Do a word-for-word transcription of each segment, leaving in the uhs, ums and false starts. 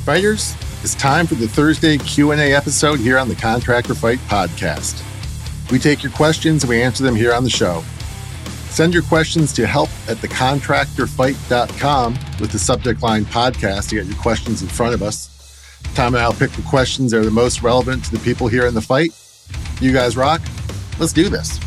Fighters, it's time for the Thursday Q and A episode here on the Contractor Fight podcast. We take your questions and we answer them here on the show. Send your questions to help at the contractor fight dot com with the subject line podcast to get your questions in front of us. Tom and I'll pick the questions that are the most relevant to the people here in the fight. You guys rock. Let's do this.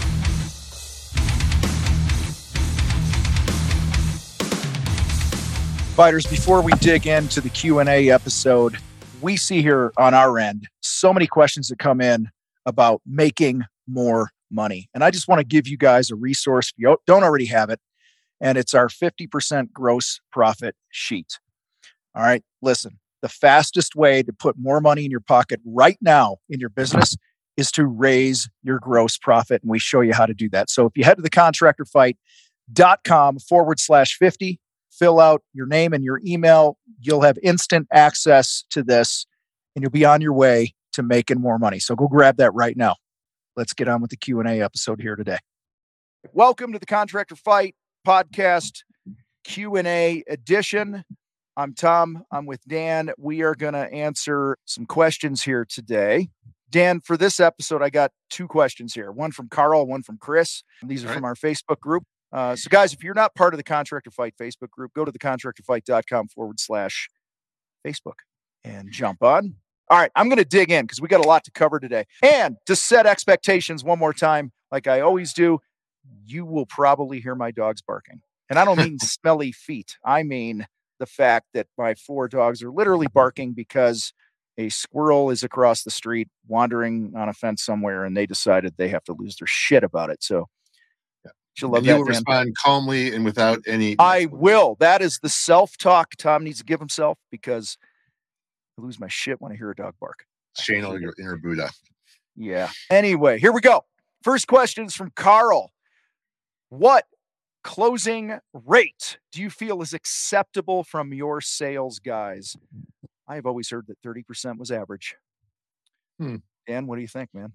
Fighters, before we dig into the Q and A episode, we see here on our end so many questions that come in about making more money. And I just want to give you guys a resource if you don't already have it, and it's our fifty percent gross profit sheet. All right, listen, the fastest way to put more money in your pocket right now in your business is to raise your gross profit, and we show you how to do that. So if you head to the contractor fight dot com forward slash 50, fill out your name and your email. You'll have instant access to this and you'll be on your way to making more money. So go grab that right now. Let's get on with the Q and A episode here today. Welcome to the Contractor Fight podcast Q and A edition. I'm Tom. I'm with Dan. We are going to answer some questions here today. Dan, for this episode, I got two questions here. One from Carl, one from Chris. These are All from right. our Facebook group. Uh, so guys, if you're not part of the Contractor Fight Facebook group, go to the contractor fight dot com forward slash Facebook and jump on. All right, I'm going to dig in because we got a lot to cover today. And to set expectations one more time, like I always do, you will probably hear my dogs barking. And I don't mean smelly feet. I mean the fact that my four dogs are literally barking because a squirrel is across the street wandering on a fence somewhere and they decided they have to lose their shit about it. So Love and you that, will Dan. Respond calmly and without any. I will. That is the self-talk Tom needs to give himself because I lose my shit when I hear a dog bark. Channel your inner Buddha. Yeah. Anyway, here we go. First question is from Carl. What closing rate do you feel is acceptable from your sales guys? I've always heard that thirty percent was average. Hmm. Dan, what do you think, man?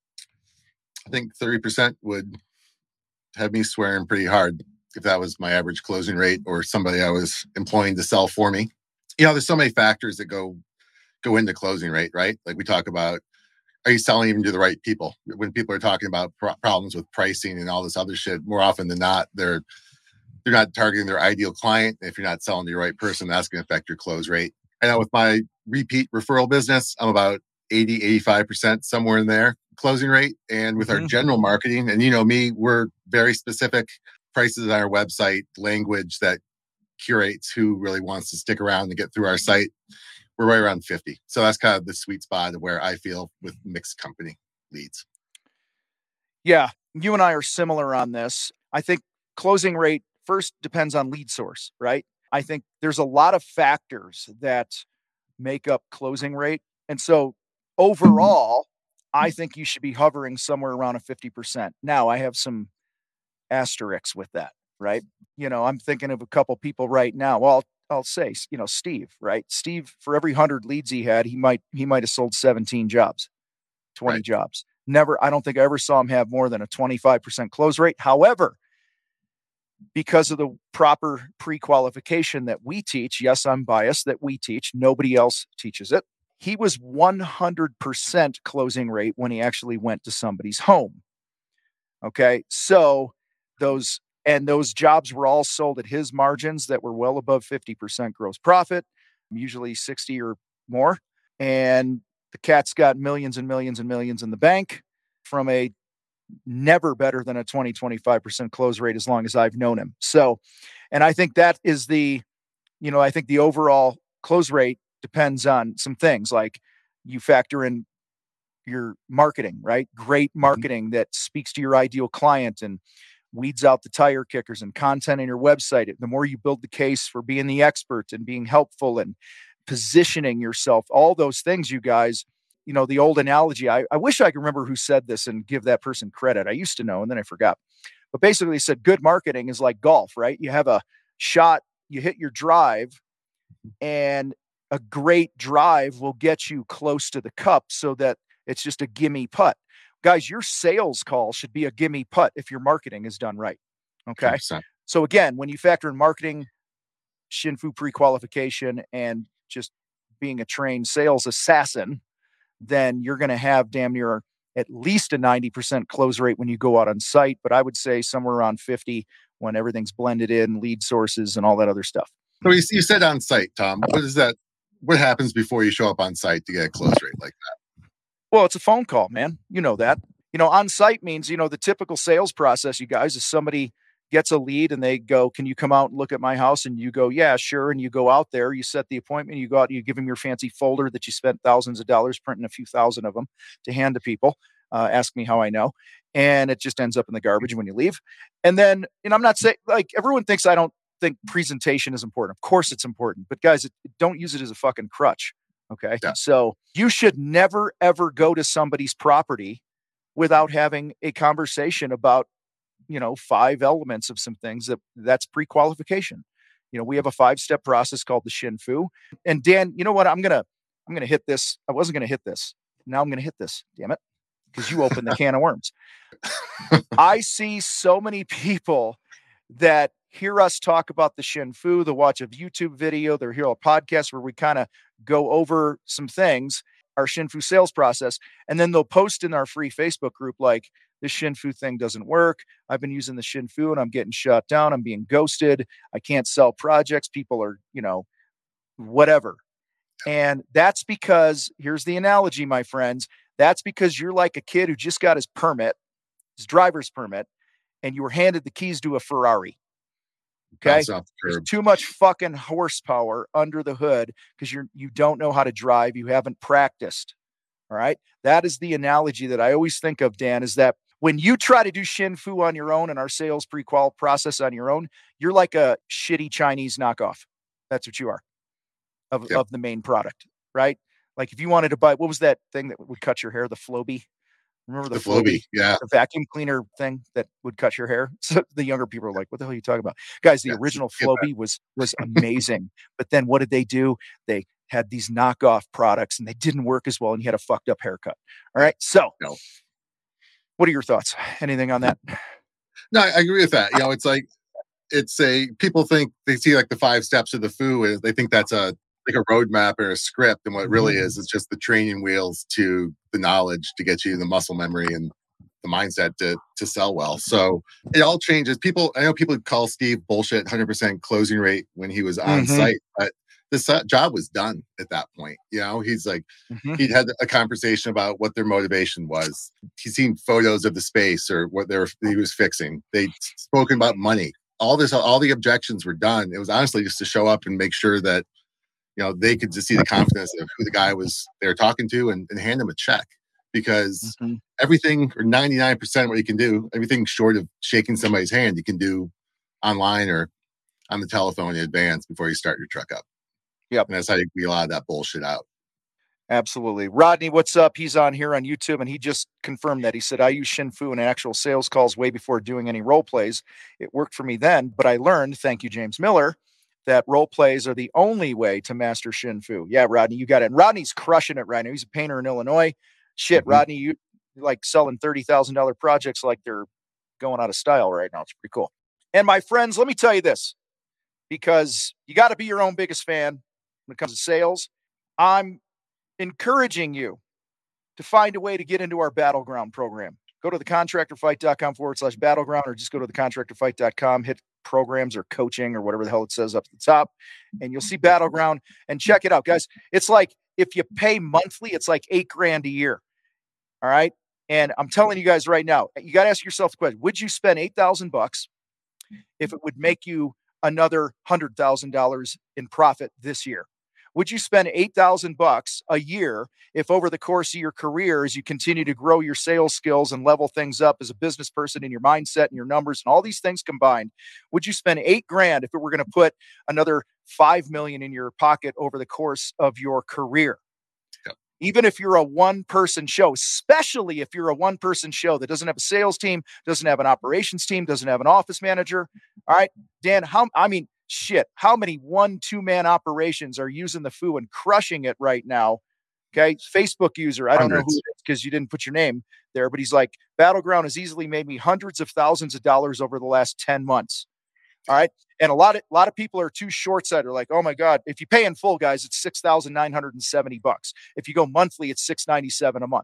I think thirty percent would have me swearing pretty hard if that was my average closing rate or somebody I was employing to sell for me. You know, there's so many factors that go go into closing rate, right? Like we talk about, are you selling even to the right people? When people are talking about pro- problems with pricing and all this other shit, more often than not, they're they're not targeting their ideal client. If you're not selling to your right person, that's going to affect your close rate. I know with my repeat referral business, I'm about eighty, eighty-five percent, somewhere in there, closing rate. And with mm-hmm. our general marketing, and you know me, we're very specific prices on our website, language that curates who really wants to stick around and get through our site. We're right around fifty. So that's kind of the sweet spot of where I feel with mixed company leads. Yeah, you and I are similar on this. I think closing rate first depends on lead source, right? I think there's a lot of factors that make up closing rate. And so overall, I think you should be hovering somewhere around a fifty percent. Now, I have some asterisks with that, right? You know, I'm thinking of a couple people right now. Well, I'll, I'll say, you know, Steve, right? Steve, for every one hundred leads he had, he might he might have sold seventeen jobs, twenty right. jobs. Never, I don't think I ever saw him have more than a twenty-five percent close rate. However, because of the proper pre-qualification that we teach, yes, I'm biased that we teach, nobody else teaches it. He was one hundred percent closing rate when he actually went to somebody's home. Okay. So those, and those jobs were all sold at his margins that were well above fifty percent gross profit, usually sixty or more. And the cat's got millions and millions and millions in the bank from a never better than a twenty, twenty-five percent close rate as long as I've known him. So, and I think that is the, you know, I think the overall close rate depends on some things like you factor in your marketing, right? Great marketing mm-hmm. that speaks to your ideal client and weeds out the tire kickers and content in your website. The more you build the case for being the expert and being helpful and positioning yourself, all those things, you guys, you know, the old analogy, I, I wish I could remember who said this and give that person credit. I used to know, and then I forgot. But basically he said good marketing is like golf, right? You have a shot, you hit your drive, and a great drive will get you close to the cup so that it's just a gimme putt. Guys, your sales call should be a gimme putt if your marketing is done right. Okay. one hundred percent. So again, when you factor in marketing, Shinfu pre-qualification, and just being a trained sales assassin, then you're going to have damn near at least a ninety percent close rate when you go out on site. But I would say somewhere around fifty when everything's blended in, lead sources and all that other stuff. So you, you said on site, Tom. What is that? What happens before you show up on site to get a close rate like that? Well, it's a phone call, man. You know that. You know, on site means, you know, the typical sales process, you guys, is somebody gets a lead and they go, can you come out and look at my house? And you go, yeah, sure. And you go out there, you set the appointment, you go out, you give them your fancy folder that you spent thousands of dollars printing a few thousand of them to hand to people. Uh, ask me how I know. And it just ends up in the garbage when you leave. And then, and I'm not saying, like, everyone thinks I don't think presentation is important. Of course it's important, but guys, it, don't use it as a fucking crutch. Okay. Yeah. So you should never, ever go to somebody's property without having a conversation about, you know, five elements of some things that that's pre-qualification. You know, we have a five-step process called the Shin Fu. And Dan, you know what? I'm going to, I'm going to hit this. I wasn't going to hit this. Now I'm going to hit this. Damn it. Because you opened the can of worms. I see so many people that hear us talk about the Shin Fu, they watch a YouTube video, they hear a podcast where we kind of go over some things, our Shin Fu sales process, and then they'll post in our free Facebook group like, this Shin Fu thing doesn't work. I've been using the Shin Fu and I'm getting shut down. I'm being ghosted. I can't sell projects. People are, you know, whatever. And that's because, here's the analogy, my friends. That's because you're like a kid who just got his permit, his driver's permit, and you were handed the keys to a Ferrari. Okay. There's too much fucking horsepower under the hood because you're, you don't know how to drive. You haven't practiced. All right. That is the analogy that I always think of, Dan, is that when you try to do Shin Fu on your own and our sales pre-qual process on your own, you're like a shitty Chinese knockoff. That's what you are of, yep. of the main product, right? Like if you wanted to buy, what was that thing that would cut your hair? The Flowbee. Remember the, the Flowbee? Flowbee? Yeah. The vacuum cleaner thing that would cut your hair. So the younger people are like, what the hell are you talking about? Guys, the yeah, original Flowbee was, was amazing. But then what did they do? They had these knockoff products and they didn't work as well. And you had a fucked up haircut. All right. So no. What are your thoughts? Anything on that? No, I agree with that. You know, it's like, it's a, people think they see like the five steps of the Fu and they think that's a, like a roadmap or a script. And what it really is, is just the training wheels to the knowledge to get you the muscle memory and the mindset to, to sell well. So it all changes. People, I know people call Steve bullshit, one hundred percent closing rate when he was on mm-hmm. site, but this job was done at that point. You know, he's like, mm-hmm. he'd had a conversation about what their motivation was. He's seen photos of the space or what they were, he was fixing. They'd spoken about money. All this, all the objections were done. It was honestly just to show up and make sure that, you know, they could just see the confidence of who the guy was they were talking to and, and hand him a check. Because mm-hmm. everything, or ninety-nine percent of what you can do, everything short of shaking somebody's hand, you can do online or on the telephone in advance before you start your truck up. Yep. And that's how you get a lot of that bullshit out. Absolutely. Rodney, what's up? He's on here on YouTube and he just confirmed that. He said, I use Shin Fu in actual sales calls way before doing any role plays. It worked for me then, but I learned, thank you, James Miller, that role plays are the only way to master Shin Fu. Yeah, Rodney, you got it. And Rodney's crushing it right now. He's a painter in Illinois. Shit, mm-hmm. Rodney, you like selling thirty thousand dollars projects like they're going out of style right now. It's pretty cool. And my friends, let me tell you this, because you got to be your own biggest fan when it comes to sales. I'm encouraging you to find a way to get into our Battleground program. Go to the contractorfight.com forward slash battleground, or just go to the contractorfight dot com, hit programs or coaching or whatever the hell it says up at the top, and you'll see Battleground and check it out, guys. It's like, if you pay monthly, it's like eight grand a year. All right. And I'm telling you guys right now, you got to ask yourself the question, would you spend eight thousand bucks if it would make you another one hundred thousand dollars in profit this year? Would you spend eight thousand bucks a year if over the course of your career, as you continue to grow your sales skills and level things up as a business person in your mindset and your numbers and all these things combined, would you spend eight grand if it were going to put another five million in your pocket over the course of your career? Yep. Even if you're a one person show, especially if you're a one person show that doesn't have a sales team, doesn't have an operations team, doesn't have an office manager. All right, Dan, how, I mean, shit, how many one, two man operations are using the Fu and crushing it right now? Okay. Facebook user. I don't hundreds. know who it is because you didn't put your name there, but he's like, Battleground has easily made me hundreds of thousands of dollars over the last ten months. All right. And a lot of a lot of people are too short-sighted. They're like, oh my God, if you pay in full, guys, it's six thousand nine hundred seventy bucks. If you go monthly, it's six ninety-seven a month.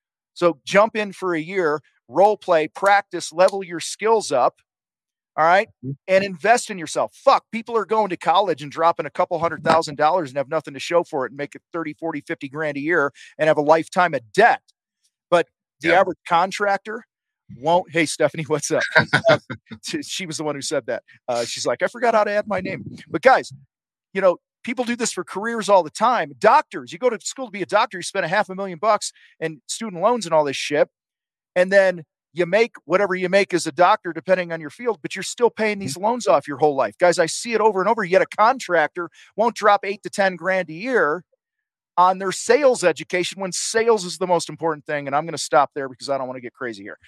So jump in for a year, role play, practice, level your skills up. All right. And invest in yourself. Fuck, people are going to college and dropping a couple hundred thousand dollars and have nothing to show for it and make it thirty, forty, fifty grand a year and have a lifetime of debt. But the Yeah. average contractor won't. Hey, Stephanie, what's up? Uh, she was the one who said that. Uh, she's like, I forgot how to add my name. But guys, you know, people do this for careers all the time. Doctors, you go to school to be a doctor, you spend a half a million bucks and student loans and all this shit. And then you make whatever you make as a doctor, depending on your field, but you're still paying these loans off your whole life. Guys, I see it over and over. Yet a contractor won't drop eight to ten grand a year on their sales education when sales is the most important thing. And I'm going to stop there because I don't want to get crazy here.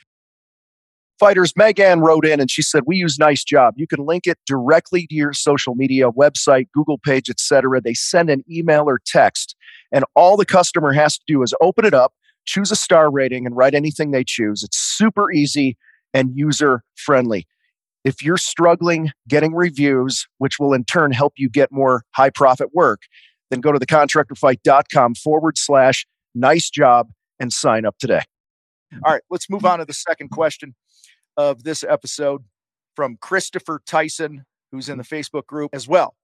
Fighters, Megan wrote in and she said, we use Nice Job. You can link it directly to your social media, website, Google page, et cetera. They send an email or text, and all the customer has to do is open it up, choose a star rating, and write anything they choose. It's super easy and user friendly. If you're struggling getting reviews, which will in turn help you get more high profit work, then go to thecontractorfight.com forward slash nice job and sign up today. All right, let's move on to the second question of this episode from Christopher Tyson, who's in the Facebook group as well.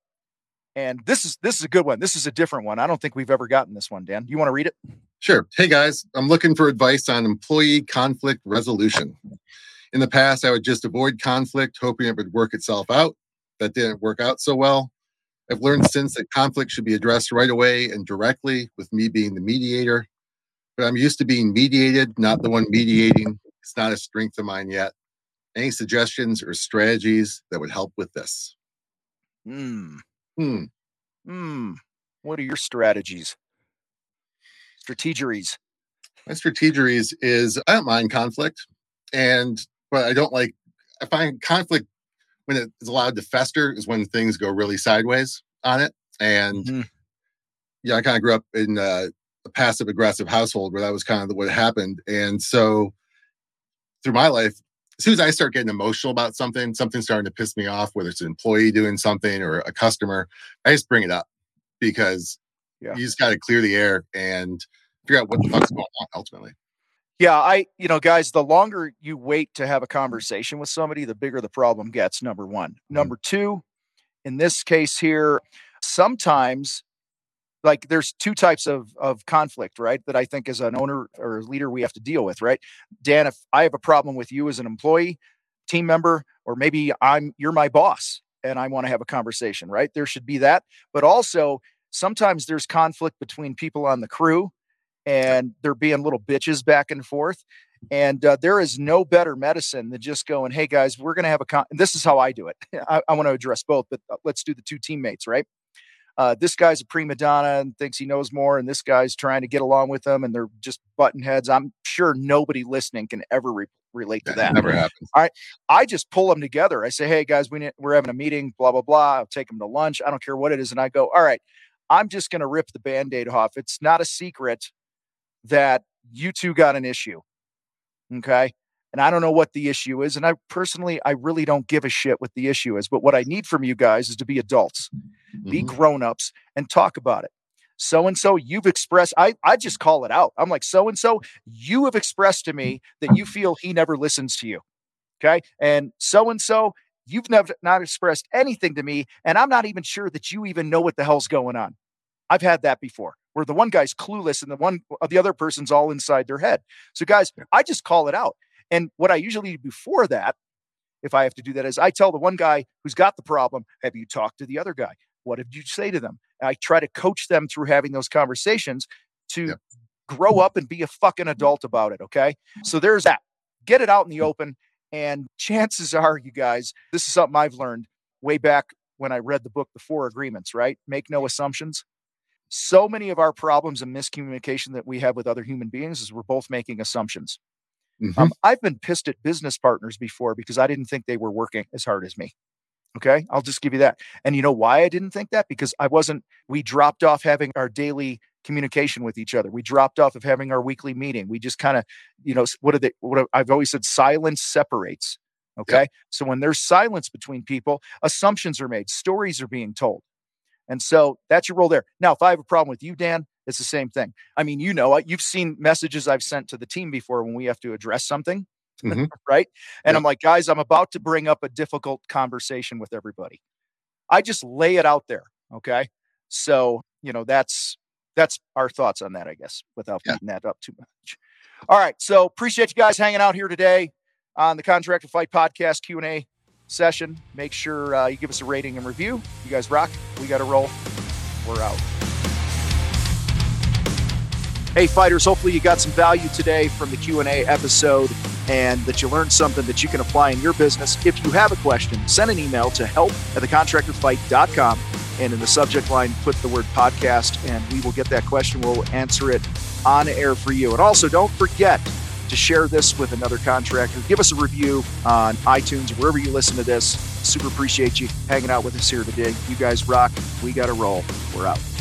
And this is this is a good one. This is a different one. I don't think we've ever gotten this one, Dan. You want to read it? Sure. Hey guys, I'm looking for advice on employee conflict resolution. In the past, I would just avoid conflict, hoping it would work itself out. That didn't work out so well. I've learned since that conflict should be addressed right away and directly, with me being the mediator. But I'm used to being mediated, not the one mediating. It's not a strength of mine yet. Any suggestions or strategies that would help with this? Hmm. Hmm. Hmm. What are your strategies? Strategeries. My strategeries is I don't mind conflict, and but I don't like. I find conflict when it is allowed to fester is when things go really sideways on it. And Mhm. yeah, I kind of grew up in uh, a passive aggressive household where that was kind of what happened. And so through my life, as soon as I start getting emotional about something, something starting to piss me off, whether it's an employee doing something or a customer, I just bring it up because Yeah. you just got to clear the air and figure out what the fuck's going on ultimately. Yeah, I, you know, guys, the longer you wait to have a conversation with somebody, the bigger the problem gets, number one. Number two, in this case here, sometimes, like, there's two types of, of conflict, right? That I think as an owner or leader, we have to deal with, right? Dan, if I have a problem with you as an employee, team member, or maybe I'm, you're my boss and I want to have a conversation, right? There should be that. But also, sometimes there's conflict between people on the crew and they're being little bitches back and forth. And uh, there is no better medicine than just going, hey guys, we're going to have a con. And this is how I do it. I, I want to address both, but let's do the two teammates, right? Uh, this guy's a prima donna and thinks he knows more, and this guy's trying to get along with them, and they're just butting heads. I'm sure nobody listening can ever re- relate to That that. never happens. All right. I just pull them together. I say, hey guys, we need, we're having a meeting, blah, blah, blah. I'll take them to lunch. I don't care what it is. And I go, all right, I'm just going to rip the Band-Aid off. It's not a secret that you two got an issue. Okay. And I don't know what the issue is. And I personally, I really don't give a shit what the issue is. But what I need from you guys is to be adults, be Mhm. grown-ups, and talk about it. So-and-so, you've expressed, I, I just call it out. I'm like, so-and-so, you have expressed to me that you feel he never listens to you. Okay. And so-and-so, you've never not expressed anything to me. And I'm not even sure that you even know what the hell's going on. I've had that before where the one guy's clueless and the one the other person's all inside their head. So guys, I just call it out. And what I usually do before that, if I have to do that, is I tell the one guy who's got the problem, have you talked to the other guy? What did you say to them? And I try to coach them through having those conversations to Yep. grow up and be a fucking adult about it. Okay. So there's that. Get it out in the open. And chances are, you guys, this is something I've learned way back when I read the book, The Four Agreements, right? Make no assumptions. So many of our problems and miscommunication that we have with other human beings is we're both making assumptions. Mhm. Um, I've been pissed at business partners before because I didn't think they were working as hard as me. Okay. I'll just give you that. And you know why I didn't think that? Because I wasn't, we dropped off having our daily communication with each other. We dropped off of having our weekly meeting. We just kind of, you know, what are they, what are, I've always said, silence separates. Okay. Yep. So when there's silence between people, assumptions are made, stories are being told. And so that's your role there. Now, if I have a problem with you, Dan, it's the same thing. I mean, you know, you've seen messages I've sent to the team before when we have to address something, mm-hmm. right? And yep. I'm like, guys, I'm about to bring up a difficult conversation with everybody. I just lay it out there. Okay. So, you know, that's, that's our thoughts on that, I guess, without yeah. beating that up too much. All right. So appreciate you guys hanging out here today on the Contractor Fight Podcast Q and A session. Make sure uh, you give us a rating and review. You guys rock. We got to roll. We're out. Hey, fighters, hopefully you got some value today from the Q and A episode and that you learned something that you can apply in your business. If you have a question, send an email to help at the contractor fight dot com. And in the subject line, put the word podcast, and we will get that question. We'll answer it on air for you. And also, don't forget to share this with another contractor. Give us a review on iTunes or wherever you listen to this. Super appreciate you hanging out with us here today. You guys rock. We got to roll. We're out.